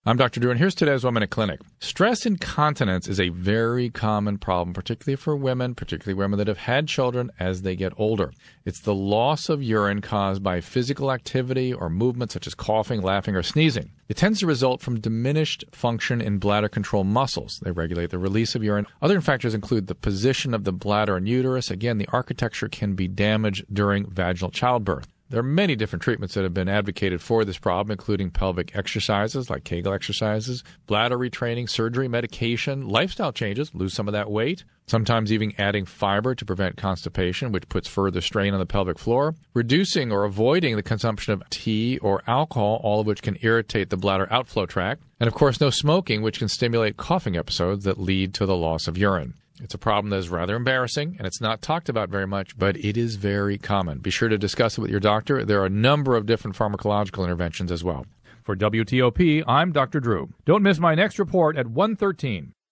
I'm Dr. Drew, and here's today's 1 Minute Clinic. Stress incontinence is a very common problem, particularly for women, particularly women that have had children as they get older. It's the loss of urine caused by physical activity or movement such as coughing, laughing, or sneezing. It tends to result from diminished function in bladder control muscles. They regulate the release of urine. Other factors include the position of the bladder and uterus. Again, the architecture can be damaged during vaginal childbirth. There are many different treatments that have been advocated for this problem, including pelvic exercises like Kegel exercises, bladder retraining, surgery, medication, lifestyle changes, lose some of that weight, sometimes even adding fiber to prevent constipation, which puts further strain on the pelvic floor, reducing or avoiding the consumption of tea or alcohol, all of which can irritate the bladder outflow tract, and of course no smoking, which can stimulate coughing episodes that lead to the loss of urine. It's a problem that is rather embarrassing, and it's not talked about very much, but it is very common. Be sure to discuss it with your doctor. There are a number of different pharmacological interventions as well. For WTOP, I'm Dr. Drew. Don't miss my next report at 1:13.